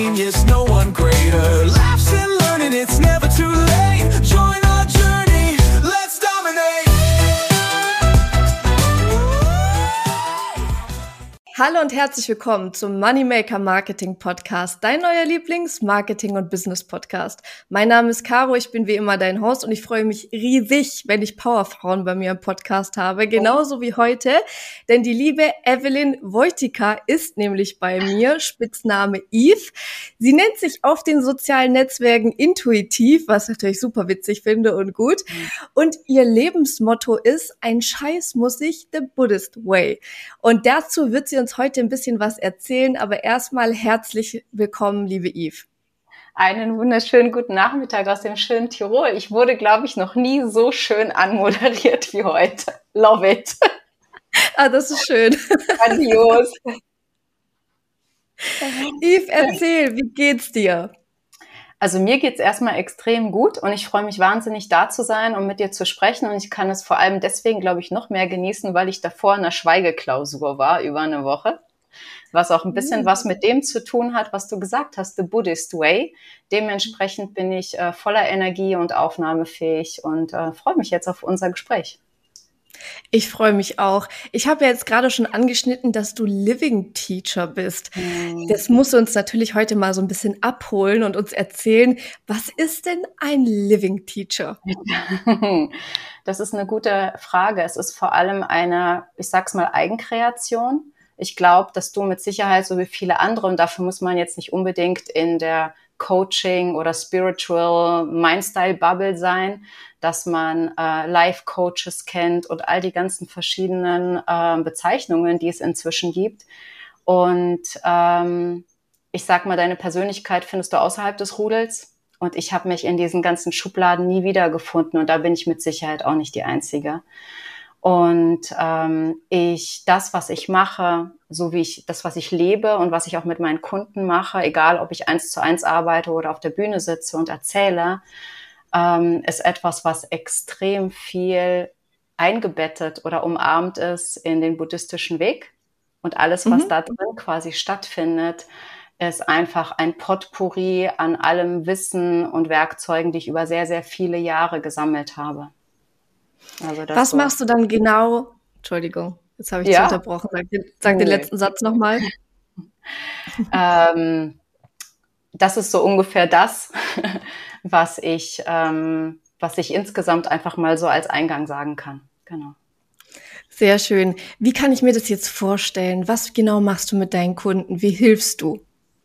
genius, no one greater. Laughs and learning, it's never too late. Join our journey, let's dominate. Hallo und herzlich willkommen zum Moneymaker Marketing Podcast, dein neuer Lieblings-Marketing- und Business-Podcast. Mein Name ist Caro, ich bin wie immer dein Host und ich freue mich riesig, wenn ich Powerfrauen bei mir im Podcast habe, genauso wie heute, denn die liebe Evelyn Wojtyka ist nämlich bei mir, Spitzname Eve. Sie nennt sich auf den sozialen Netzwerken intuitiv, was ich natürlich super witzig finde und gut, und ihr Lebensmotto ist, ein Scheiß muss ich, the Buddhist way. Und dazu wird sie uns heute ein bisschen was erzählen, aber erstmal herzlich willkommen, liebe Eve. Einen wunderschönen guten Nachmittag aus dem schönen Tirol. Ich wurde, glaube ich, noch nie so schön anmoderiert wie heute. Love it. Ah, das ist schön. Grandios. Eve, erzähl, wie geht's dir? Also mir geht's erstmal extrem gut und ich freue mich wahnsinnig, da zu sein und mit dir zu sprechen. Und ich kann es vor allem deswegen, glaube ich, noch mehr genießen, weil ich davor in einer Schweigeklausur war, über eine Woche. Was auch ein bisschen was mit dem zu tun hat, was du gesagt hast, the Buddhist way. Dementsprechend bin ich voller Energie und aufnahmefähig und freue mich jetzt auf unser Gespräch. Ich freue mich auch. Ich habe ja jetzt gerade schon angeschnitten, dass du Living Teacher bist. Das musst du uns natürlich heute mal so ein bisschen abholen und uns erzählen, was ist denn ein Living Teacher? Das ist eine gute Frage. Es ist vor allem eine, ich sag's mal, Eigenkreation. Ich glaube, dass du mit Sicherheit, so wie viele andere, und dafür muss man jetzt nicht unbedingt in der Coaching oder Spiritual Mindstyle Bubble sein, dass man Life-Coaches kennt und all die ganzen verschiedenen Bezeichnungen, die es inzwischen gibt. Und ich sag mal, deine Persönlichkeit findest du außerhalb des Rudels. Und ich habe mich in diesen ganzen Schubladen nie wiedergefunden. Und da bin ich mit Sicherheit auch nicht die Einzige. Und das, was ich mache, so wie das, was ich lebe und was ich auch mit meinen Kunden mache, egal ob ich 1:1 arbeite oder auf der Bühne sitze und erzähle, ist etwas, was extrem viel eingebettet oder umarmt ist in den buddhistischen Weg. Und alles, was da drin quasi stattfindet, ist einfach ein Potpourri an allem Wissen und Werkzeugen, die ich über sehr, sehr viele Jahre gesammelt habe. Also was machst du dann genau? Entschuldigung, jetzt habe ich dich unterbrochen. Sag den letzten Satz nochmal. Das ist so ungefähr das, was ich insgesamt einfach mal so als Eingang sagen kann. Genau. Sehr schön. Wie kann ich mir das jetzt vorstellen? Was genau machst du mit deinen Kunden? Wie hilfst du?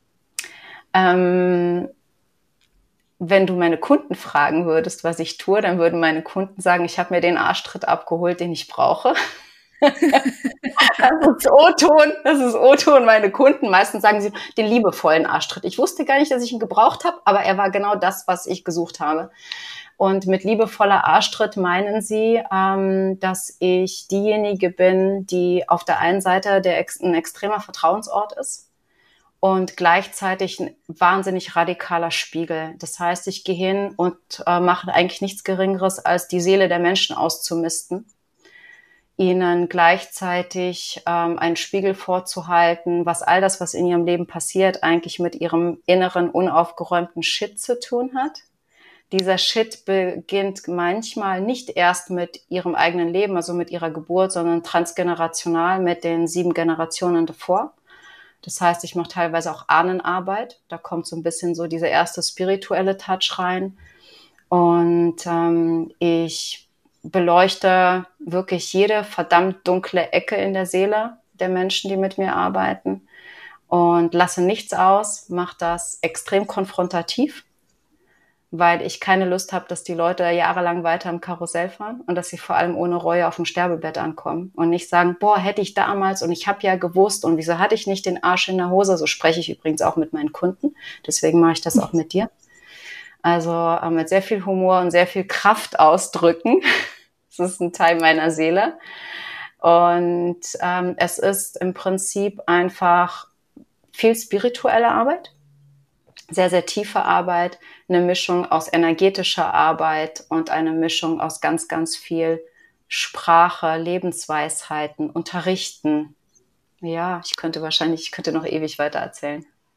Wenn du meine Kunden fragen würdest, was ich tue, dann würden meine Kunden sagen, ich habe mir den Arschtritt abgeholt, den ich brauche. Das ist O-Ton, meine Kunden. Meistens sagen sie den liebevollen Arschtritt. Ich wusste gar nicht, dass ich ihn gebraucht habe, aber er war genau das, was ich gesucht habe. Und mit liebevoller Arschtritt meinen sie, dass ich diejenige bin, die auf der einen Seite ein extremer Vertrauensort ist und gleichzeitig ein wahnsinnig radikaler Spiegel. Das heißt, ich gehe hin und mache eigentlich nichts Geringeres, als die Seele der Menschen auszumisten, ihnen gleichzeitig einen Spiegel vorzuhalten, was all das, was in ihrem Leben passiert, eigentlich mit ihrem inneren, unaufgeräumten Shit zu tun hat. Dieser Shit beginnt manchmal nicht erst mit ihrem eigenen Leben, also mit ihrer Geburt, sondern transgenerational mit den 7 Generationen davor. Das heißt, ich mache teilweise auch Ahnenarbeit. Da kommt so ein bisschen so dieser erste spirituelle Touch rein. Und ich beleuchte wirklich jede verdammt dunkle Ecke in der Seele der Menschen, die mit mir arbeiten. Und lasse nichts aus, mache das extrem konfrontativ, weil ich keine Lust habe, dass die Leute jahrelang weiter im Karussell fahren und dass sie vor allem ohne Reue auf dem Sterbebett ankommen und nicht sagen, boah, hätte ich damals und ich habe ja gewusst und wieso hatte ich nicht den Arsch in der Hose? So spreche ich übrigens auch mit meinen Kunden, deswegen mache ich das auch mit dir. Also mit sehr viel Humor und sehr viel Kraft ausdrücken. Das ist ein Teil meiner Seele. Und es ist im Prinzip einfach viel spirituelle Arbeit. Sehr, sehr tiefe Arbeit, eine Mischung aus energetischer Arbeit und eine Mischung aus ganz, ganz viel Sprache, Lebensweisheiten, Unterrichten. Ja, ich könnte noch ewig weiter erzählen.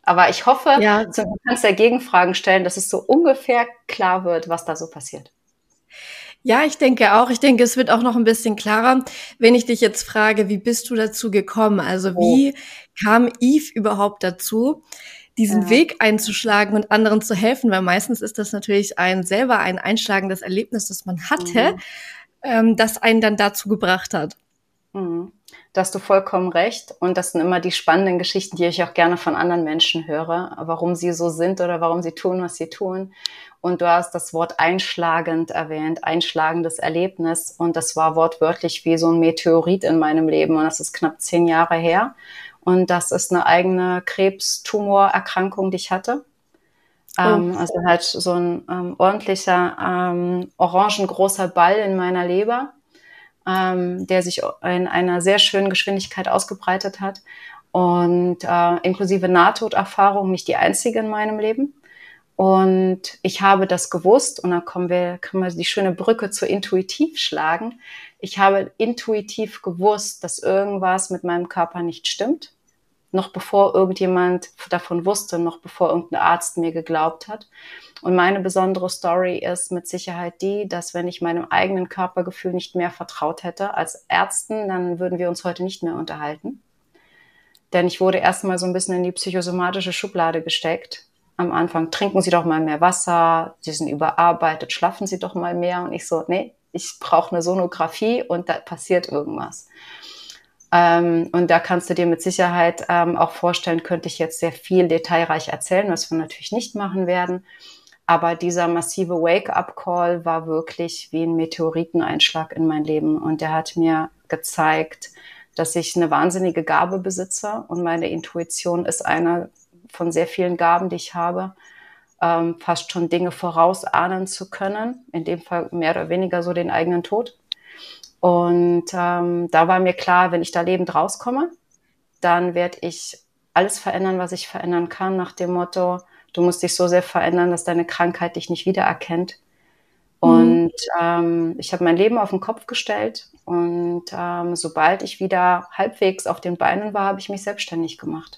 Aber ich hoffe, Ja, du kannst ja Gegenfragen stellen, dass es so ungefähr klar wird, was da so passiert. ja, ich denke auch. Ich denke, es wird auch noch ein bisschen klarer, wenn ich dich jetzt frage, wie bist du dazu gekommen? Also, Oh, wie kam Eve überhaupt dazu, diesen ja. Weg einzuschlagen und anderen zu helfen? Weil meistens ist das natürlich selber ein einschlagendes Erlebnis, das man hatte, Mhm. das einen dann dazu gebracht hat. Mhm. Da hast du vollkommen recht. Und das sind immer die spannenden Geschichten, die ich auch gerne von anderen Menschen höre, warum sie so sind oder warum sie tun, was sie tun. Und du hast das Wort einschlagend erwähnt, einschlagendes Erlebnis. Und das war wortwörtlich wie so ein Meteorit in meinem Leben. Und das ist knapp 10 Jahre her. Und das ist eine eigene Krebstumorerkrankung, die ich hatte. Oh, Also halt so ein ordentlicher, orangengroßer Ball in meiner Leber, der sich in einer sehr schönen Geschwindigkeit ausgebreitet hat und inklusive Nahtoderfahrung, nicht die einzige in meinem Leben. Und ich habe das gewusst, und dann können wir die schöne Brücke zu intuitiv schlagen. Ich habe intuitiv gewusst, dass irgendwas mit meinem Körper nicht stimmt, noch bevor irgendjemand davon wusste, noch bevor irgendein Arzt mir geglaubt hat. Und meine besondere Story ist mit Sicherheit die, dass wenn ich meinem eigenen Körpergefühl nicht mehr vertraut hätte als Ärzten, dann würden wir uns heute nicht mehr unterhalten. Denn ich wurde erstmal so ein bisschen in die psychosomatische Schublade gesteckt. Am Anfang, trinken Sie doch mal mehr Wasser, Sie sind überarbeitet, schlafen Sie doch mal mehr. Und ich so, nee, ich brauche eine Sonographie und da passiert irgendwas. Und da kannst du dir mit Sicherheit auch vorstellen, könnte ich jetzt sehr viel detailreich erzählen, was wir natürlich nicht machen werden. Aber dieser massive Wake-up-Call war wirklich wie ein Meteoriteneinschlag in mein Leben. Und der hat mir gezeigt, dass ich eine wahnsinnige Gabe besitze. Und meine Intuition ist einer von sehr vielen Gaben, die ich habe, fast schon Dinge vorausahnen zu können. In dem Fall mehr oder weniger so den eigenen Tod. Und da war mir klar, wenn ich da lebend rauskomme, dann werde ich alles verändern, was ich verändern kann, nach dem Motto, du musst dich so sehr verändern, dass deine Krankheit dich nicht wiedererkennt. mhm. Und ich habe mein Leben auf den Kopf gestellt und sobald ich wieder halbwegs auf den Beinen war, habe ich mich selbstständig gemacht.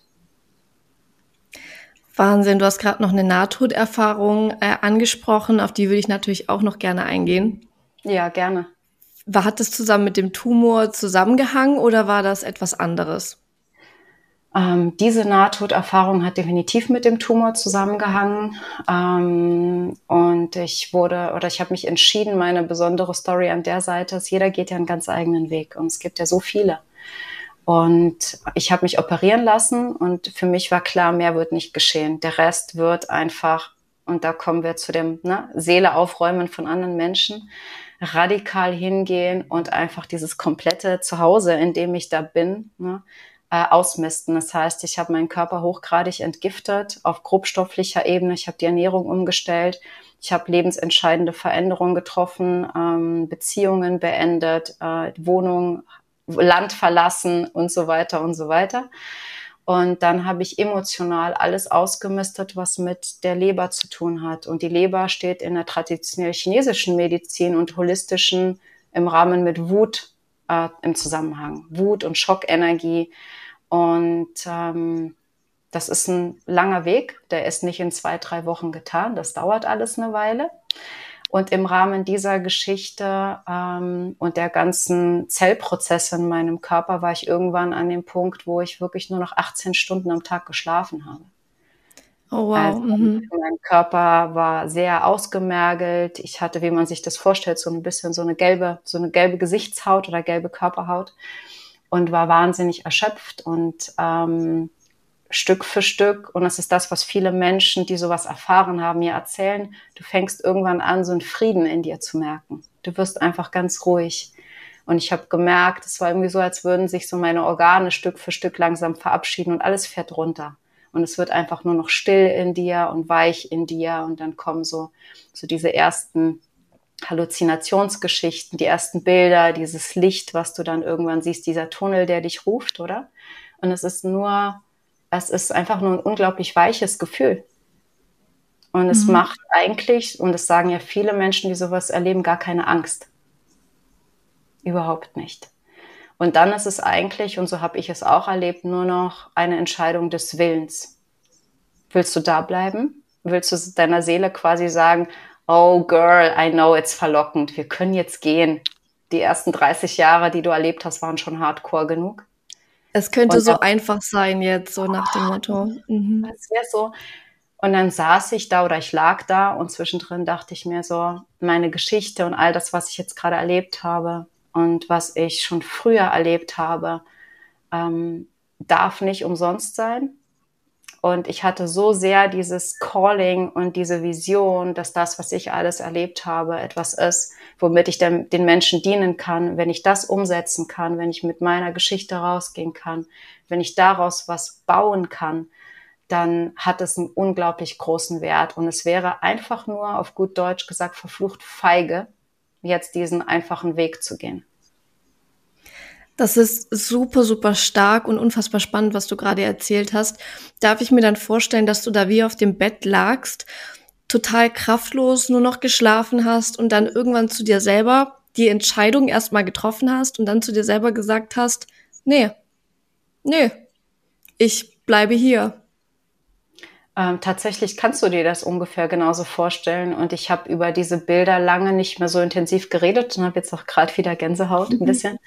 Wahnsinn, du hast gerade noch eine Nahtoderfahrung angesprochen, auf die würde ich natürlich auch noch gerne eingehen. Ja, gerne. Hat es zusammen mit dem Tumor zusammengehangen oder war das etwas anderes? Diese Nahtoderfahrung hat definitiv mit dem Tumor zusammengehangen. Und ich habe mich entschieden, meine besondere Story an der Seite ist, jeder geht ja einen ganz eigenen Weg und es gibt ja so viele. Und ich habe mich operieren lassen und für mich war klar, mehr wird nicht geschehen. Der Rest wird einfach, und da kommen wir zu dem Seele aufräumen von anderen Menschen, radikal hingehen und einfach dieses komplette Zuhause, in dem ich da bin, ausmisten. Das heißt, ich habe meinen Körper hochgradig entgiftet auf grobstofflicher Ebene. Ich habe die Ernährung umgestellt. Ich habe lebensentscheidende Veränderungen getroffen, Beziehungen beendet, Wohnung, Land verlassen und so weiter und so weiter. Und dann habe ich emotional alles ausgemistet, was mit der Leber zu tun hat. Und die Leber steht in der traditionell chinesischen Medizin und holistischen im Rahmen mit Wut im Zusammenhang. Wut und Schockenergie. Und das ist ein langer Weg. Der ist nicht in 2, 3 Wochen getan. Das dauert alles eine Weile. Und im Rahmen dieser Geschichte und der ganzen Zellprozesse in meinem Körper war ich irgendwann an dem Punkt, wo ich wirklich nur noch 18 Stunden am Tag geschlafen habe. Oh wow. Also Mhm. mein Körper war sehr ausgemergelt. Ich hatte, wie man sich das vorstellt, so ein bisschen so eine gelbe Gesichtshaut oder gelbe Körperhaut und war wahnsinnig erschöpft und Stück für Stück, und das ist das, was viele Menschen, die sowas erfahren haben, mir erzählen, du fängst irgendwann an, so einen Frieden in dir zu merken. Du wirst einfach ganz ruhig. Und ich habe gemerkt, es war irgendwie so, als würden sich so meine Organe Stück für Stück langsam verabschieden und alles fährt runter. Und es wird einfach nur noch still in dir und weich in dir und dann kommen so diese ersten Halluzinationsgeschichten, die ersten Bilder, dieses Licht, was du dann irgendwann siehst, dieser Tunnel, der dich ruft, oder? Und es ist einfach nur ein unglaublich weiches Gefühl. Und es Mhm. macht eigentlich, und das sagen ja viele Menschen, die sowas erleben, gar keine Angst. Überhaupt nicht. Und dann ist es eigentlich, und so habe ich es auch erlebt, nur noch eine Entscheidung des Willens. Willst du da bleiben? Willst du deiner Seele quasi sagen, oh girl, I know it's verlockend, wir können jetzt gehen. Die ersten 30 Jahre, die du erlebt hast, waren schon hardcore genug. Es könnte Und so dann, einfach sein jetzt, so nach dem Motto. Mhm. das wäre so. Und dann saß ich da oder ich lag da und zwischendrin dachte ich mir so, meine Geschichte und all das, was ich jetzt gerade erlebt habe und was ich schon früher erlebt habe, darf nicht umsonst sein. Und ich hatte so sehr dieses Calling und diese Vision, dass das, was ich alles erlebt habe, etwas ist, womit ich den Menschen dienen kann. Wenn ich das umsetzen kann, wenn ich mit meiner Geschichte rausgehen kann, wenn ich daraus was bauen kann, dann hat es einen unglaublich großen Wert. Und es wäre einfach nur, auf gut Deutsch gesagt, verflucht feige, jetzt diesen einfachen Weg zu gehen. Das ist super, super stark und unfassbar spannend, was du gerade erzählt hast. Darf ich mir dann vorstellen, dass du da wie auf dem Bett lagst, total kraftlos, nur noch geschlafen hast und dann irgendwann zu dir selber die Entscheidung erstmal getroffen hast und dann zu dir selber gesagt hast, nee, ich bleibe hier. Tatsächlich kannst du dir das ungefähr genauso vorstellen. Und ich habe über diese Bilder lange nicht mehr so intensiv geredet und habe jetzt auch gerade wieder Gänsehaut ein bisschen.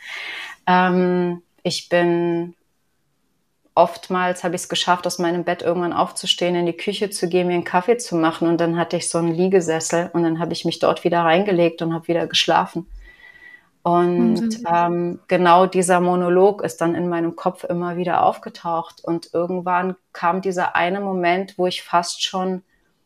Ich bin oftmals, habe ich es geschafft, aus meinem Bett irgendwann aufzustehen, in die Küche zu gehen, mir einen Kaffee zu machen. Und dann hatte ich so einen Liegesessel und dann habe ich mich dort wieder reingelegt und habe wieder geschlafen. Und genau dieser Monolog ist dann in meinem Kopf immer wieder aufgetaucht. Und irgendwann kam dieser eine Moment, wo ich fast schon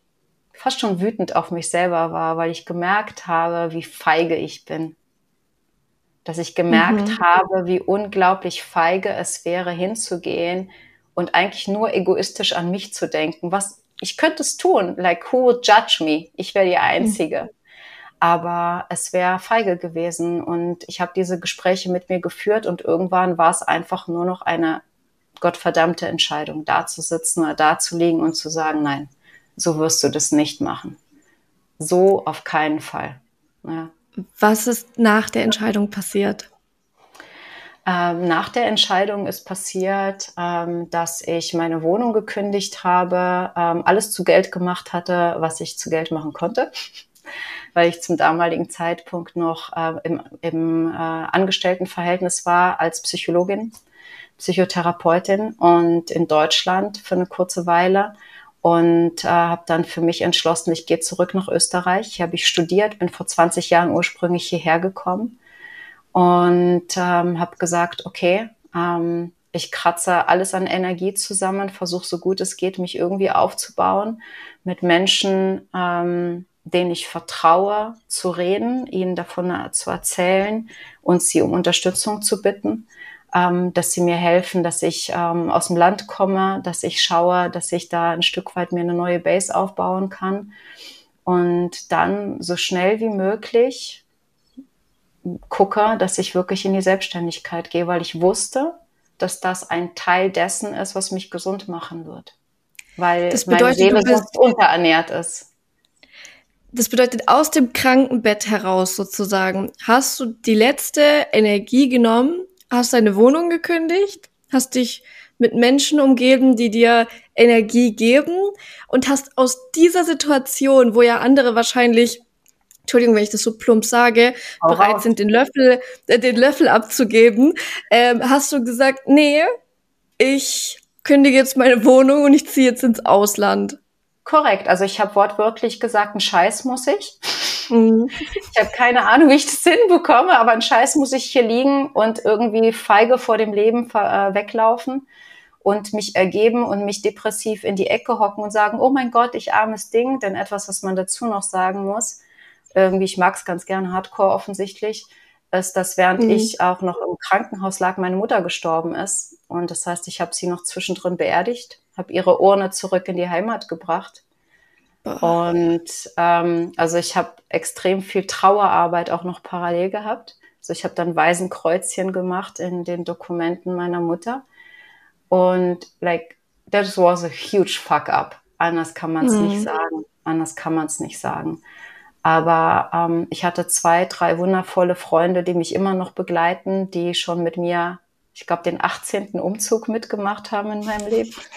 wütend auf mich selber war, weil ich gemerkt habe, wie feige ich bin. Dass ich gemerkt habe, wie unglaublich feige es wäre, hinzugehen und eigentlich nur egoistisch an mich zu denken. Ich könnte es tun, like who would judge me? Ich wäre die Einzige. Aber es wäre feige gewesen und ich habe diese Gespräche mit mir geführt und irgendwann war es einfach nur noch eine gottverdammte Entscheidung, da zu sitzen oder da zu liegen und zu sagen, nein, so wirst du das nicht machen. So auf keinen Fall. Ja. Was ist nach der Entscheidung passiert? Nach der Entscheidung ist passiert, dass ich meine Wohnung gekündigt habe, alles zu Geld gemacht hatte, was ich zu Geld machen konnte, weil ich zum damaligen Zeitpunkt noch im Angestelltenverhältnis war als Psychologin, Psychotherapeutin und in Deutschland für eine kurze Weile. Und habe dann für mich entschlossen, ich gehe zurück nach Österreich. Hier habe ich studiert, bin vor 20 Jahren ursprünglich hierher gekommen und habe gesagt, okay, ich kratze alles an Energie zusammen, versuche so gut es geht, mich irgendwie aufzubauen, mit Menschen, denen ich vertraue, zu reden, ihnen davon zu erzählen und sie um Unterstützung zu bitten. Dass sie mir helfen, dass ich aus dem Land komme, dass ich schaue, dass ich da ein Stück weit mir eine neue Base aufbauen kann und dann so schnell wie möglich gucke, dass ich wirklich in die Selbstständigkeit gehe, weil ich wusste, dass das ein Teil dessen ist, was mich gesund machen wird, weil Das bedeutet, meine Seele sonst unterernährt ist. Das bedeutet, aus dem Krankenbett heraus sozusagen, hast du die letzte Energie genommen, hast deine Wohnung gekündigt, hast dich mit Menschen umgeben, die dir Energie geben und hast aus dieser Situation, wo ja andere wahrscheinlich, Entschuldigung, wenn ich das so plump sage, bereit sind, den Löffel abzugeben, hast du gesagt, nee, ich kündige jetzt meine Wohnung und ich ziehe jetzt ins Ausland. Korrekt, also ich habe wortwörtlich gesagt, einen Scheiß muss ich. Ich habe keine Ahnung, wie ich das hinbekomme, aber einen Scheiß muss ich hier liegen und irgendwie feige vor dem Leben weglaufen und mich ergeben und mich depressiv in die Ecke hocken und sagen, oh mein Gott, ich armes Ding. Denn etwas, was man dazu noch sagen muss, irgendwie, ich mag es ganz gern hardcore offensichtlich, ist, dass während ich auch noch im Krankenhaus lag, meine Mutter gestorben ist. Und das heißt, ich habe sie noch zwischendrin beerdigt, habe ihre Urne zurück in die Heimat gebracht. Und also ich habe extrem viel Trauerarbeit auch noch parallel gehabt. Also ich habe dann Waisenkreuzchen gemacht in den Dokumenten meiner Mutter. Und like, that was a huge fuck up. Anders kann man es nicht sagen. Anders kann man es nicht sagen. Aber ich hatte 2, 3 wundervolle Freunde, die mich immer noch begleiten, die schon mit mir, ich glaube, den 18. Umzug mitgemacht haben in meinem Leben.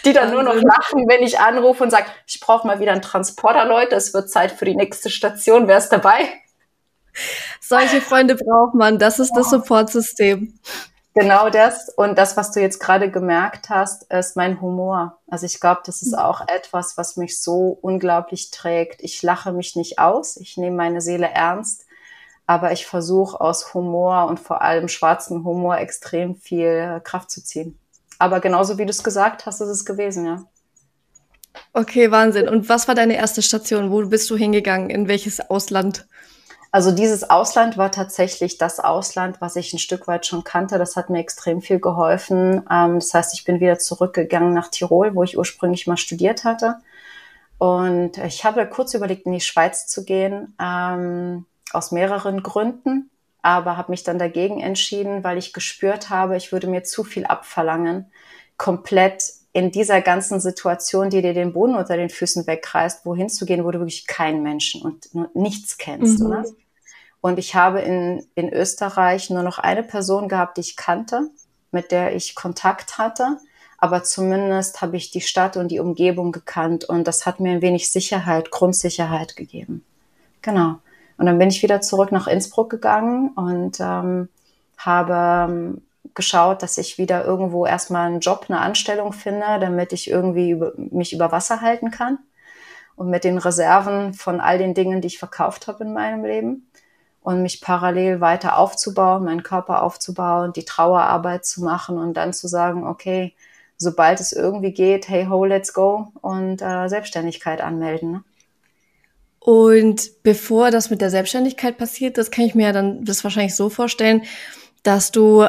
die dann nur noch lachen, wenn ich anrufe und sage, ich brauche mal wieder einen Transporter, Leute, es wird Zeit für die nächste Station, wer ist dabei? Solche Freunde braucht man, das ist das Supportsystem. Genau das. Und das, was du jetzt gerade gemerkt hast, ist mein Humor. Also ich glaube, das ist auch etwas, was mich so unglaublich trägt. Ich lache mich nicht aus, ich nehme meine Seele ernst, aber ich versuche aus Humor und vor allem schwarzen Humor extrem viel Kraft zu ziehen. Aber genauso wie du es gesagt hast, ist es gewesen, ja. Okay, Wahnsinn. Und was war deine erste Station? Wo bist du hingegangen? In welches Ausland? Also dieses Ausland war tatsächlich das Ausland, was ich ein Stück weit schon kannte. Das hat mir extrem viel geholfen. Das heißt, ich bin wieder zurückgegangen nach Tirol, wo ich ursprünglich mal studiert hatte. Und ich habe kurz überlegt, in die Schweiz zu gehen, aus mehreren Gründen, aber habe mich dann dagegen entschieden, weil ich gespürt habe, ich würde mir zu viel abverlangen, komplett in dieser ganzen Situation, die dir den Boden unter den Füßen wegreißt, wohin zu gehen, wo du wirklich keinen Menschen und nichts kennst, oder? Und ich habe in Österreich nur noch eine Person gehabt, die ich kannte, mit der ich Kontakt hatte. Aber zumindest habe ich die Stadt und die Umgebung gekannt. Und das hat mir ein wenig Sicherheit, Grundsicherheit gegeben. Genau. Und dann bin ich wieder zurück nach Innsbruck gegangen und habe geschaut, dass ich wieder irgendwo erstmal einen Job, eine Anstellung finde, damit ich irgendwie mich über Wasser halten kann. Und mit den Reserven von all den Dingen, die ich verkauft habe in meinem Leben. Und mich parallel weiter aufzubauen, meinen Körper aufzubauen, die Trauerarbeit zu machen und dann zu sagen, okay, sobald es irgendwie geht, hey ho, let's go und Selbstständigkeit anmelden. Ne? Und bevor das mit der Selbstständigkeit passiert, das kann ich mir ja dann das wahrscheinlich so vorstellen, dass du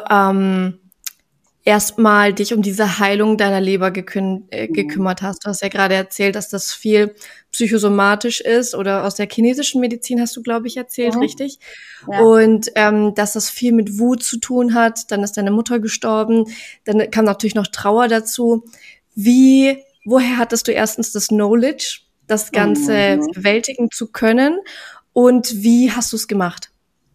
erstmal dich um diese Heilung deiner Leber gekümmert hast. Du hast ja gerade erzählt, dass das viel psychosomatisch ist oder aus der chinesischen Medizin hast du, glaube ich, erzählt, richtig? Ja. Und dass das viel mit Wut zu tun hat. Dann ist deine Mutter gestorben. Dann kam natürlich noch Trauer dazu. Woher hattest du erstens das Knowledge, das Ganze bewältigen zu können? Und wie hast du es gemacht?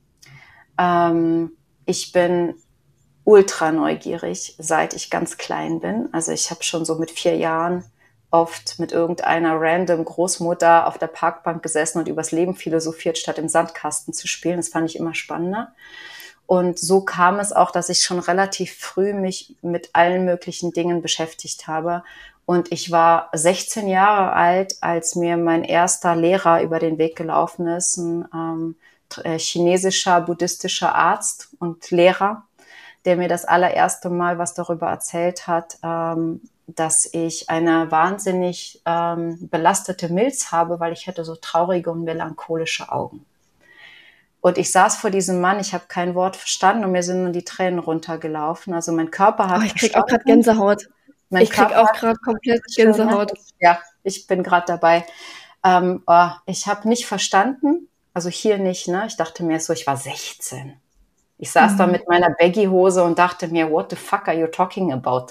Ich bin ultra neugierig, seit ich ganz klein bin. Also ich habe schon so mit 4 Jahren oft mit irgendeiner random Großmutter auf der Parkbank gesessen und übers Leben philosophiert, statt im Sandkasten zu spielen. Das fand ich immer spannender. Und so kam es auch, dass ich schon relativ früh mich mit allen möglichen Dingen beschäftigt habe. Und ich war 16 Jahre alt, als mir mein erster Lehrer über den Weg gelaufen ist, ein chinesischer, buddhistischer Arzt und Lehrer, der mir das allererste Mal was darüber erzählt hat, dass ich eine wahnsinnig belastete Milz habe, weil ich hätte so traurige und melancholische Augen. Und ich saß vor diesem Mann, ich habe kein Wort verstanden und mir sind nur die Tränen runtergelaufen. Also mein Körper hat ich krieg auch gerade Gänsehaut. Ich krieg auch gerade komplett Gänsehaut. Ja, ich bin gerade dabei. Ich habe nicht verstanden, also hier nicht, ne? Ich dachte mir so, ich war 16. Ich saß da mit meiner Baggy-Hose und dachte mir, what the fuck are you talking about?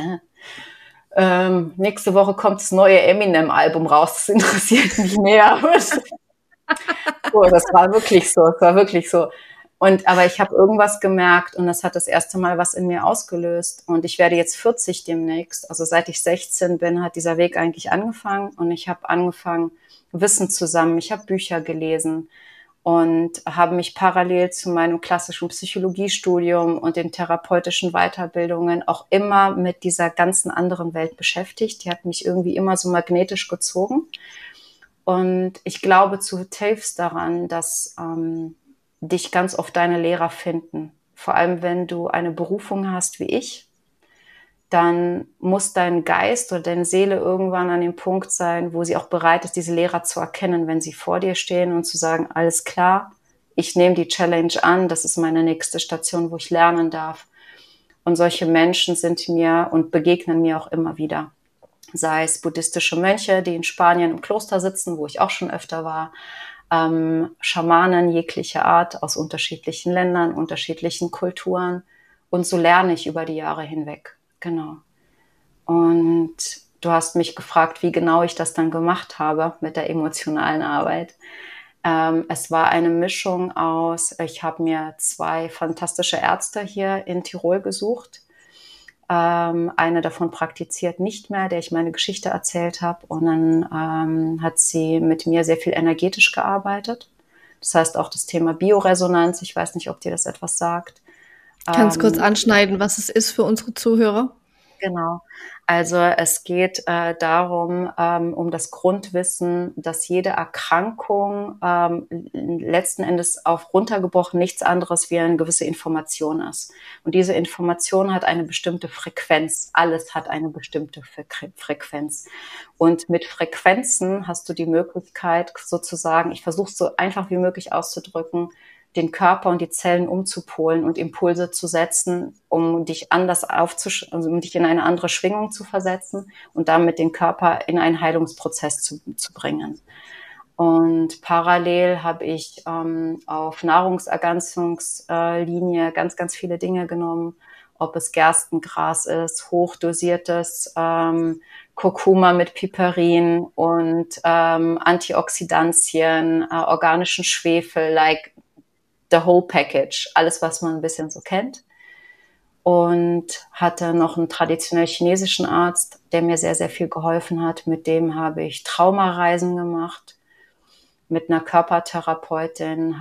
Nächste Woche kommt das neue Eminem-Album raus, das interessiert mich mehr. So, das war wirklich so. Aber ich habe irgendwas gemerkt und das hat das erste Mal was in mir ausgelöst. Und ich werde jetzt 40 demnächst. Also seit ich 16 bin, hat dieser Weg eigentlich angefangen. Und ich habe angefangen, Wissen zu sammeln. Ich habe Bücher gelesen und habe mich parallel zu meinem klassischen Psychologiestudium und den therapeutischen Weiterbildungen auch immer mit dieser ganzen anderen Welt beschäftigt. Die hat mich irgendwie immer so magnetisch gezogen. Und ich glaube zutiefst daran, dass dich ganz oft deine Lehrer finden. Vor allem, wenn du eine Berufung hast wie ich, dann muss dein Geist oder deine Seele irgendwann an dem Punkt sein, wo sie auch bereit ist, diese Lehrer zu erkennen, wenn sie vor dir stehen und zu sagen, alles klar, ich nehme die Challenge an, das ist meine nächste Station, wo ich lernen darf. Und solche Menschen sind mir und begegnen mir auch immer wieder. Sei es buddhistische Mönche, die in Spanien im Kloster sitzen, wo ich auch schon öfter war, Schamanen jeglicher Art aus unterschiedlichen Ländern, unterschiedlichen Kulturen. Und so lerne ich über die Jahre hinweg. Genau. Und du hast mich gefragt, wie genau ich das dann gemacht habe mit der emotionalen Arbeit. Es war eine Mischung aus, ich habe mir 2 fantastische Ärzte hier in Tirol gesucht, Eine davon praktiziert nicht mehr, der ich meine Geschichte erzählt habe. Und dann hat sie mit mir sehr viel energetisch gearbeitet. Das heißt auch das Thema Bioresonanz. Ich weiß nicht, ob dir das etwas sagt. Kannst kurz anschneiden, was es ist für unsere Zuhörer? Genau. Also es geht darum, um das Grundwissen, dass jede Erkrankung letzten Endes auf runtergebrochen nichts anderes wie eine gewisse Information ist. Und diese Information hat eine bestimmte Frequenz. Alles hat eine bestimmte Frequenz. Und mit Frequenzen hast du die Möglichkeit, sozusagen, ich versuche es so einfach wie möglich auszudrücken, den Körper und die Zellen umzupolen und Impulse zu setzen, um dich also um dich in eine andere Schwingung zu versetzen und damit den Körper in einen Heilungsprozess zu bringen. Und parallel habe ich auf Nahrungsergänzungslinie ganz, ganz viele Dinge genommen, ob es Gerstengras ist, hochdosiertes Kurkuma mit Piperin und Antioxidantien, organischen Schwefel, like the whole package, alles, was man ein bisschen so kennt. Und hatte noch einen traditionell chinesischen Arzt, der mir sehr, sehr viel geholfen hat. Mit dem habe ich Traumareisen gemacht. Mit einer Körpertherapeutin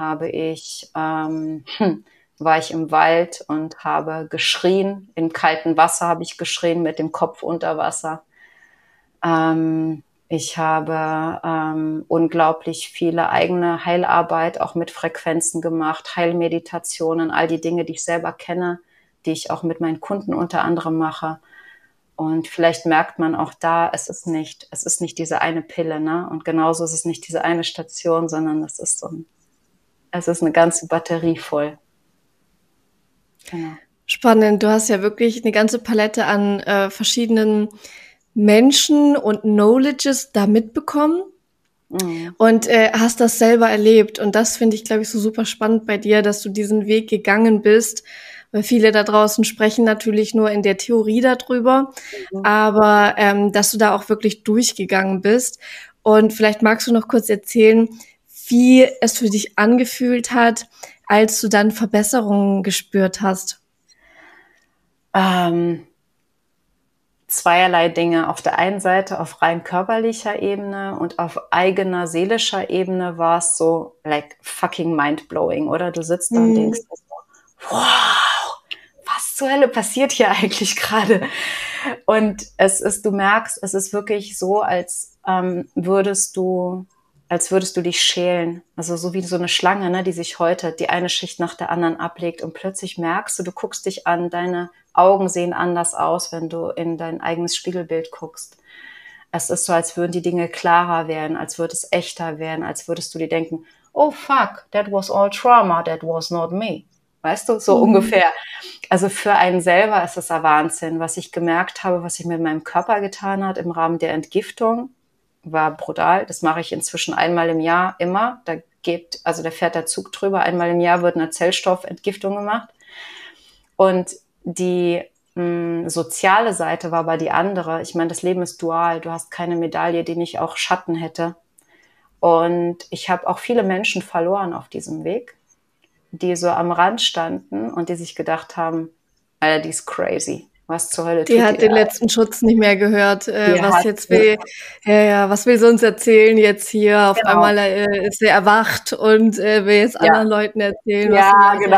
war ich im Wald und habe geschrien. Im kalten Wasser habe ich geschrien, mit dem Kopf unter Wasser. Ich habe unglaublich viele eigene Heilarbeit auch mit Frequenzen gemacht, Heilmeditationen, all die Dinge, die ich selber kenne, die ich auch mit meinen Kunden unter anderem mache. Und vielleicht merkt man auch da, es ist nicht diese eine Pille, ne? Und genauso ist es nicht diese eine Station, sondern es ist eine ganze Batterie voll. Genau. Spannend. Du hast ja wirklich eine ganze Palette an verschiedenen Menschen und Knowledges da mitbekommen und hast das selber erlebt. Und das finde ich, glaube ich, so super spannend bei dir, dass du diesen Weg gegangen bist. Weil viele da draußen sprechen natürlich nur in der Theorie darüber, aber dass du da auch wirklich durchgegangen bist. Und vielleicht magst du noch kurz erzählen, wie es für dich angefühlt hat, als du dann Verbesserungen gespürt hast. Zweierlei Dinge. Auf der einen Seite auf rein körperlicher Ebene und auf eigener seelischer Ebene war es so like fucking mindblowing, oder? Du sitzt da und denkst so, wow, was zur Hölle passiert hier eigentlich gerade? Und du merkst, es ist wirklich so, als würdest du dich schälen. Also so wie so eine Schlange, ne, die sich häutet, die eine Schicht nach der anderen ablegt und plötzlich merkst du guckst dich an, deine Augen sehen anders aus, wenn du in dein eigenes Spiegelbild guckst. Es ist so, als würden die Dinge klarer werden, als würde es echter werden, als würdest du dir denken, oh fuck, that was all trauma, that was not me. Weißt du, so ungefähr. Also für einen selber ist es ein Wahnsinn, was ich gemerkt habe, was ich mit meinem Körper getan hat im Rahmen der Entgiftung, war brutal. Das mache ich inzwischen einmal im Jahr immer. Da fährt der Zug drüber. Einmal im Jahr wird eine Zellstoffentgiftung gemacht. Und die soziale Seite war aber die andere. Ich meine, das Leben ist dual. Du hast keine Medaille, die nicht auch Schatten hätte. Und ich habe auch viele Menschen verloren auf diesem Weg, die so am Rand standen und die sich gedacht haben, Alter, die ist crazy. Was zur Hölle tut die hat den letzten Schutz nicht mehr gehört, was will sie uns erzählen jetzt hier? Auf einmal ist sie erwacht und will jetzt anderen Leuten erzählen, was sie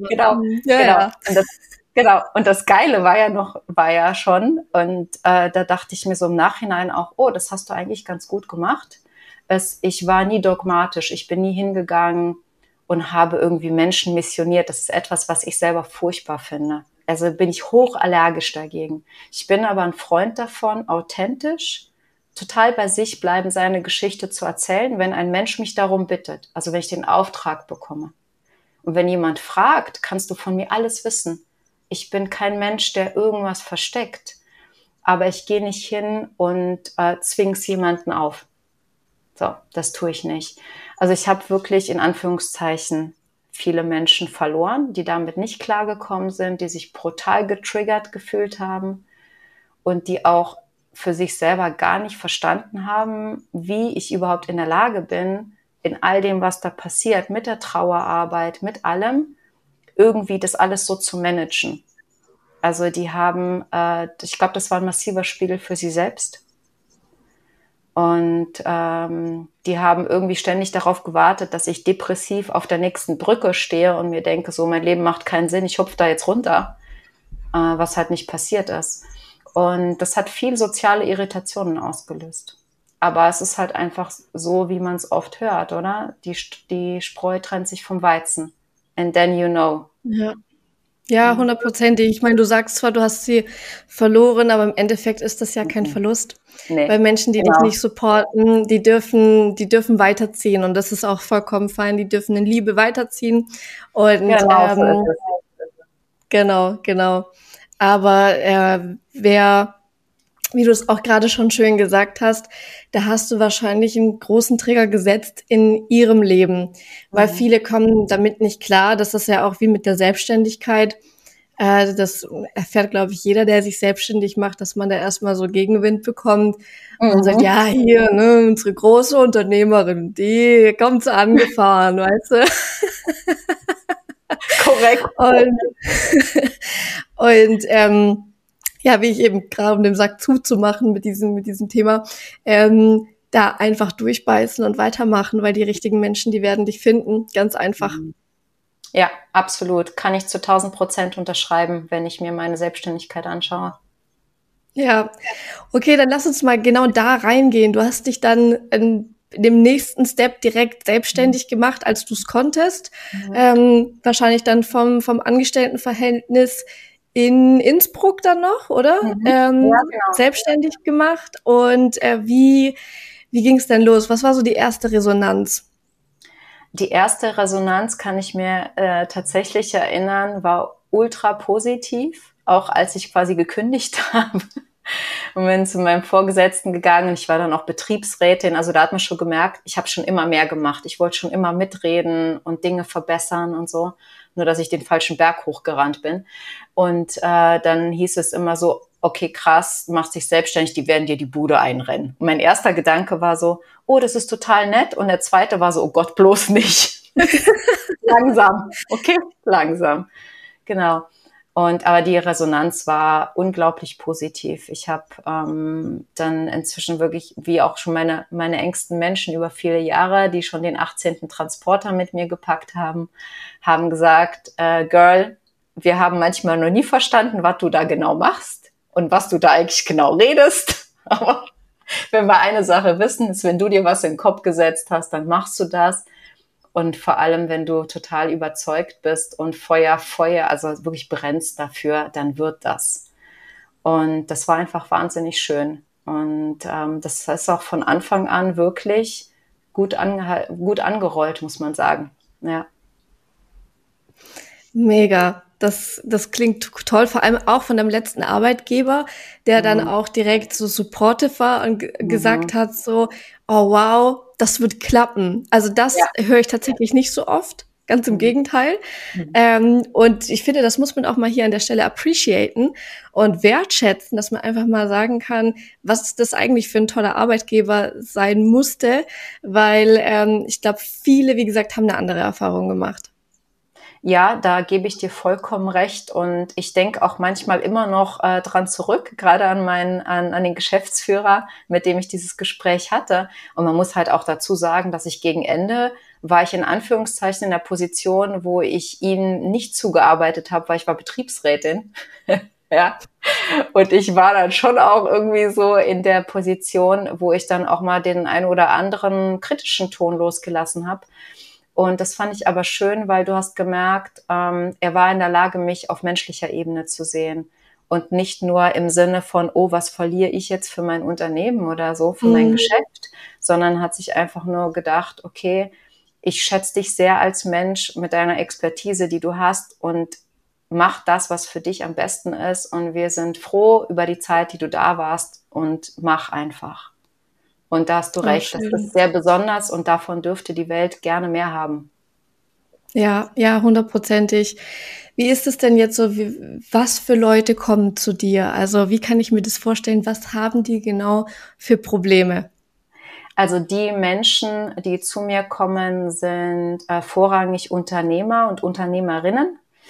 Genau. Und das Geile war ja schon, und da dachte ich mir so im Nachhinein auch, oh, das hast du eigentlich ganz gut gemacht. Ich war nie dogmatisch, ich bin nie hingegangen und habe irgendwie Menschen missioniert. Das ist etwas, was ich selber furchtbar finde. Also bin ich hochallergisch dagegen. Ich bin aber ein Freund davon, authentisch, total bei sich bleiben, seine Geschichte zu erzählen, wenn ein Mensch mich darum bittet, also wenn ich den Auftrag bekomme. Und wenn jemand fragt, kannst du von mir alles wissen. Ich bin kein Mensch, der irgendwas versteckt, aber ich gehe nicht hin und zwinge es jemanden auf. So, das tue ich nicht. Also ich habe wirklich in Anführungszeichen viele Menschen verloren, die damit nicht klargekommen sind, die sich brutal getriggert gefühlt haben und die auch für sich selber gar nicht verstanden haben, wie ich überhaupt in der Lage bin, in all dem, was da passiert, mit der Trauerarbeit, mit allem, irgendwie das alles so zu managen. Also die haben, ich glaube, das war ein massiver Spiegel für sie selbst. Und die haben irgendwie ständig darauf gewartet, dass ich depressiv auf der nächsten Brücke stehe und mir denke, so mein Leben macht keinen Sinn, ich hupfe da jetzt runter, was halt nicht passiert ist. Und das hat viel soziale Irritationen ausgelöst. Aber es ist halt einfach so, wie man es oft hört, oder? Die Spreu trennt sich vom Weizen. And then you know. Ja. Ja, 100%. Ich meine, du sagst zwar, du hast sie verloren, aber im Endeffekt ist das ja kein Verlust. Nee, Weil Menschen, die dich nicht supporten, die dürfen weiterziehen. Und das ist auch vollkommen fein. Die dürfen in Liebe weiterziehen. Und Genau, so ist es. genau. Aber wie du es auch gerade schon schön gesagt hast, da hast du wahrscheinlich einen großen Trigger gesetzt in ihrem Leben, weil viele kommen damit nicht klar. Das ist ja auch wie mit der Selbstständigkeit. Das erfährt, glaube ich, jeder, der sich selbstständig macht, dass man da erstmal so Gegenwind bekommt und sagt, ja, hier, ne, unsere große Unternehmerin, die kommt so angefahren, weißt du? Korrekt. Und ja, wie ich eben gerade, um den Sack zuzumachen mit diesem Thema, da einfach durchbeißen und weitermachen, weil die richtigen Menschen, die werden dich finden. Ganz einfach. Ja, absolut. Kann ich zu 1000% unterschreiben, wenn ich mir meine Selbstständigkeit anschaue. Ja, okay, dann lass uns mal genau da reingehen. Du hast dich dann in dem nächsten Step direkt selbstständig gemacht, als du es konntest. Wahrscheinlich dann vom Angestelltenverhältnis in Innsbruck dann noch, oder? Ja, genau. Selbstständig gemacht. Und wie ging es denn los? Was war so die erste Resonanz? Die erste Resonanz, kann ich mir tatsächlich erinnern, war ultra positiv, auch als ich quasi gekündigt habe und bin zu meinem Vorgesetzten gegangen. Ich war dann auch Betriebsrätin, also da hat man schon gemerkt, ich habe schon immer mehr gemacht. Ich wollte schon immer mitreden und Dinge verbessern und so, nur dass ich den falschen Berg hochgerannt bin. Und dann hieß es immer so, okay, krass, du machst dich selbstständig, die werden dir die Bude einrennen. Und mein erster Gedanke war so, oh, das ist total nett. Und der zweite war so, oh Gott, bloß nicht. Langsam, okay, langsam. Genau. Aber die Resonanz war unglaublich positiv. Ich habe dann inzwischen wirklich, wie auch schon meine engsten Menschen über viele Jahre, die schon den 18. Transporter mit mir gepackt haben gesagt, Girl, wir haben manchmal noch nie verstanden, was du da genau machst und was du da eigentlich genau redest. Aber wenn wir eine Sache wissen, ist, wenn du dir was in den Kopf gesetzt hast, dann machst du das. Und vor allem, wenn du total überzeugt bist und Feuer, also wirklich brennst dafür, dann wird das. Und das war einfach wahnsinnig schön. Und das ist auch von Anfang an wirklich gut angerollt, muss man sagen. Ja. Mega. Das klingt toll, vor allem auch von deinem letzten Arbeitgeber, der dann auch direkt so supportive war und gesagt hat so, oh wow, das wird klappen. Also das höre ich tatsächlich nicht so oft, ganz im Gegenteil. Und ich finde, das muss man auch mal hier an der Stelle appreciaten und wertschätzen, dass man einfach mal sagen kann, was das eigentlich für ein toller Arbeitgeber sein musste, weil ich glaube, viele, wie gesagt, haben eine andere Erfahrung gemacht. Ja, da gebe ich dir vollkommen recht und ich denke auch manchmal immer noch dran zurück, gerade an den Geschäftsführer, mit dem ich dieses Gespräch hatte. Und man muss halt auch dazu sagen, dass ich gegen Ende war ich in Anführungszeichen in der Position, wo ich ihm nicht zugearbeitet habe, weil ich war Betriebsrätin. Ja. Und ich war dann schon auch irgendwie so in der Position, wo ich dann auch mal den ein oder anderen kritischen Ton losgelassen habe. Und das fand ich aber schön, weil du hast gemerkt, er war in der Lage, mich auf menschlicher Ebene zu sehen. Und nicht nur im Sinne von, oh, was verliere ich jetzt für mein Unternehmen oder so, für mein Geschäft, sondern hat sich einfach nur gedacht, okay, ich schätze dich sehr als Mensch mit deiner Expertise, die du hast und mach das, was für dich am besten ist. Und wir sind froh über die Zeit, die du da warst und mach einfach. Und da hast du recht, das ist sehr besonders und davon dürfte die Welt gerne mehr haben. Ja, 100%. Wie ist es denn jetzt so, was für Leute kommen zu dir? Also wie kann ich mir das vorstellen? Was haben die genau für Probleme? Also die Menschen, die zu mir kommen, sind vorrangig Unternehmer und Unternehmerinnen,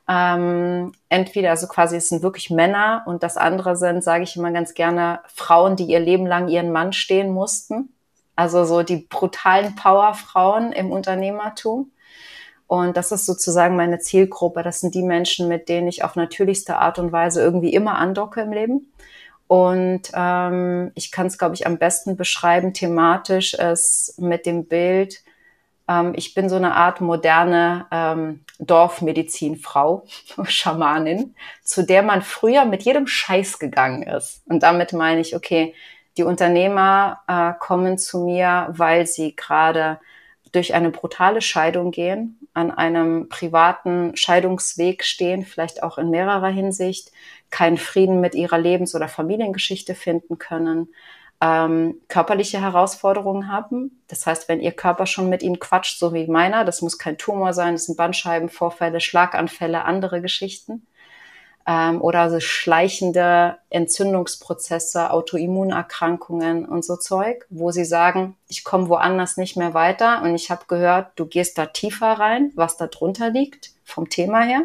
Entweder, also quasi, es sind wirklich Männer und das andere sind, sage ich immer ganz gerne, Frauen, die ihr Leben lang ihren Mann stehen mussten. Also so die brutalen Powerfrauen im Unternehmertum. Und das ist sozusagen meine Zielgruppe. Das sind die Menschen, mit denen ich auf natürlichste Art und Weise irgendwie immer andocke im Leben. Und ich kann es, glaube ich, am besten beschreiben, thematisch ist mit dem Bild, ich bin so eine Art moderne Dorfmedizinfrau, Schamanin, zu der man früher mit jedem Scheiß gegangen ist. Und damit meine ich, okay, die Unternehmer kommen zu mir, weil sie gerade durch eine brutale Scheidung gehen, an einem privaten Scheidungsweg stehen, vielleicht auch in mehrerer Hinsicht, keinen Frieden mit ihrer Lebens- oder Familiengeschichte finden können, körperliche Herausforderungen haben. Das heißt, wenn ihr Körper schon mit ihnen quatscht, so wie meiner, das muss kein Tumor sein, das sind Bandscheibenvorfälle, Schlaganfälle, andere Geschichten, oder so schleichende Entzündungsprozesse, Autoimmunerkrankungen und so Zeug, wo sie sagen, ich komme woanders nicht mehr weiter und ich habe gehört, du gehst da tiefer rein, was da drunter liegt, vom Thema her.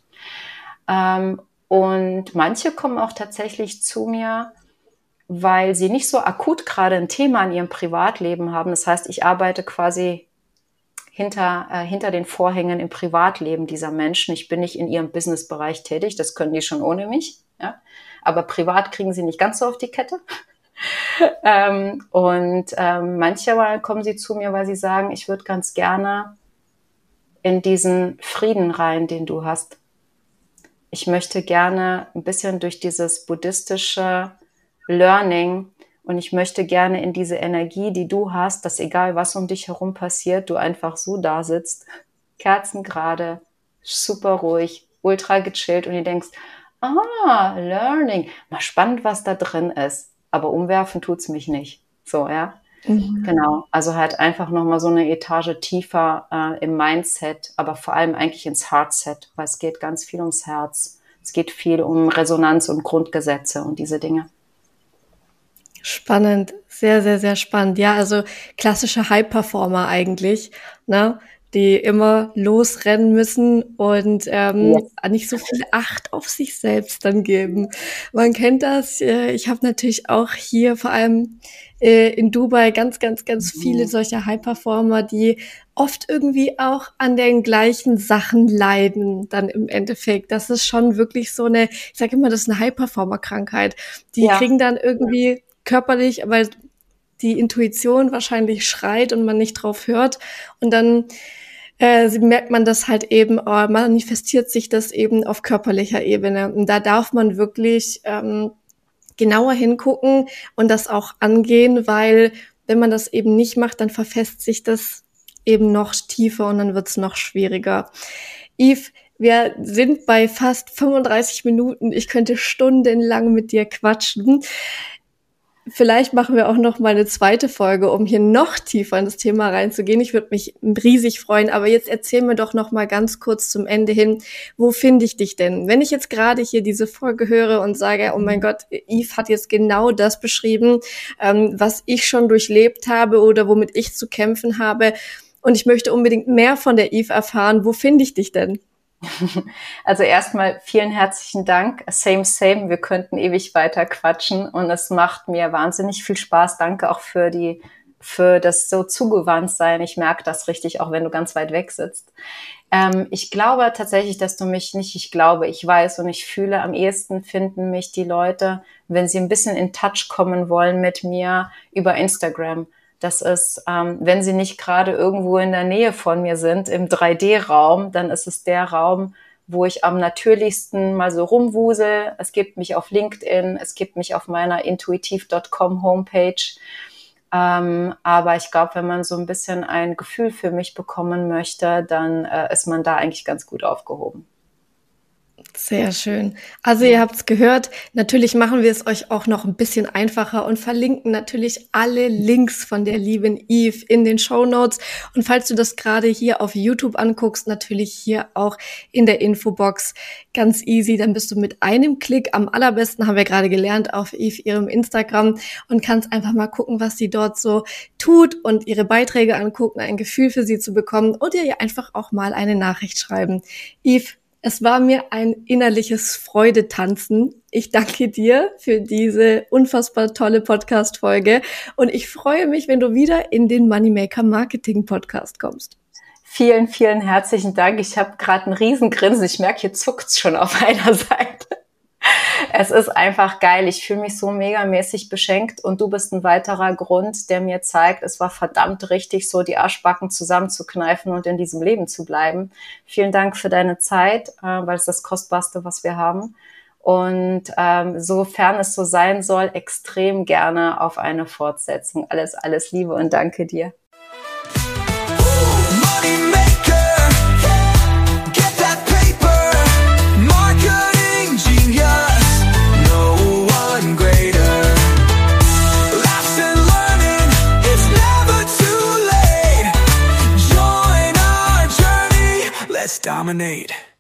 Und manche kommen auch tatsächlich zu mir, weil sie nicht so akut gerade ein Thema in ihrem Privatleben haben. Das heißt, ich arbeite quasi hinter den Vorhängen im Privatleben dieser Menschen. Ich bin nicht in ihrem Businessbereich tätig, das können die schon ohne mich. Ja? Aber privat kriegen sie nicht ganz so auf die Kette. Manchmal kommen sie zu mir, weil sie sagen, ich würde ganz gerne in diesen Frieden rein, den du hast. Ich möchte gerne ein bisschen durch dieses buddhistische Learning und ich möchte gerne in diese Energie, die du hast, dass egal was um dich herum passiert, du einfach so da sitzt, kerzengerade, super ruhig, ultra gechillt und du denkst, Learning, mal spannend, was da drin ist, aber umwerfen tut's mich nicht. So, ja. Genau, also halt einfach nochmal so eine Etage tiefer im Mindset, aber vor allem eigentlich ins Heartset, weil es geht ganz viel ums Herz. Es geht viel um Resonanz und Grundgesetze und diese Dinge. Spannend, sehr, sehr, sehr spannend. Ja, also klassische High-Performer eigentlich, ne? Die immer losrennen müssen und nicht so viel Acht auf sich selbst dann geben. Man kennt das. Ich habe natürlich auch hier vor allem in Dubai ganz, ganz, ganz viele solcher High-Performer, die oft irgendwie auch an den gleichen Sachen leiden dann im Endeffekt. Das ist schon wirklich so eine, ich sage immer, das ist eine High-Performer-Krankheit. Die kriegen dann irgendwie körperlich, weil die Intuition wahrscheinlich schreit und man nicht drauf hört. Und dann merkt man das halt eben, manifestiert sich das eben auf körperlicher Ebene. Und da darf man wirklich genauer hingucken und das auch angehen, weil wenn man das eben nicht macht, dann verfestigt sich das eben noch tiefer und dann wird es noch schwieriger. Yves, wir sind bei fast 35 Minuten. Ich könnte stundenlang mit dir quatschen. Vielleicht machen wir auch noch mal eine zweite Folge, um hier noch tiefer in das Thema reinzugehen. Ich würde mich riesig freuen. Aber jetzt erzähl mir doch noch mal ganz kurz zum Ende hin, wo finde ich dich denn? Wenn ich jetzt gerade hier diese Folge höre und sage, oh mein Gott, Yves hat jetzt genau das beschrieben, was ich schon durchlebt habe oder womit ich zu kämpfen habe. Und ich möchte unbedingt mehr von der Yves erfahren. Wo finde ich dich denn? Also erstmal vielen herzlichen Dank. Same, same. Wir könnten ewig weiter quatschen und es macht mir wahnsinnig viel Spaß. Danke auch für das so zugewandt sein. Ich merke das richtig, auch wenn du ganz weit weg sitzt. Ich glaube tatsächlich, dass du mich nicht, ich weiß und ich fühle, am ehesten finden mich die Leute, wenn sie ein bisschen in Touch kommen wollen mit mir, über Instagram. Das ist, wenn sie nicht gerade irgendwo in der Nähe von mir sind, im 3D-Raum, dann ist es der Raum, wo ich am natürlichsten mal so rumwusel. Es gibt mich auf LinkedIn, es gibt mich auf meiner intuitiv.com Homepage. Aber ich glaube, wenn man so ein bisschen ein Gefühl für mich bekommen möchte, dann ist man da eigentlich ganz gut aufgehoben. Sehr schön. Also ihr habt es gehört, natürlich machen wir es euch auch noch ein bisschen einfacher und verlinken natürlich alle Links von der lieben Yves in den Shownotes. Und falls du das gerade hier auf YouTube anguckst, natürlich hier auch in der Infobox. Ganz easy, dann bist du mit einem Klick, am allerbesten haben wir gerade gelernt, auf Yves ihrem Instagram und kannst einfach mal gucken, was sie dort so tut und ihre Beiträge angucken, ein Gefühl für sie zu bekommen oder ihr einfach auch mal eine Nachricht schreiben. Yves, Es war mir ein innerliches Freudetanzen. Ich danke dir für diese unfassbar tolle Podcast-Folge und ich freue mich, wenn du wieder in den Moneymaker Marketing Podcast kommst. Vielen, vielen herzlichen Dank. Ich habe gerade einen Riesengrinsen. Ich merke, hier zuckt's schon auf einer Seite. Es ist einfach geil. Ich fühle mich so megamäßig beschenkt und du bist ein weiterer Grund, der mir zeigt, es war verdammt richtig, so die Arschbacken zusammenzukneifen und in diesem Leben zu bleiben. Vielen Dank für deine Zeit, weil es das Kostbarste, was wir haben. Und sofern es so sein soll, extrem gerne auf eine Fortsetzung. Alles Liebe und danke dir. Dominate.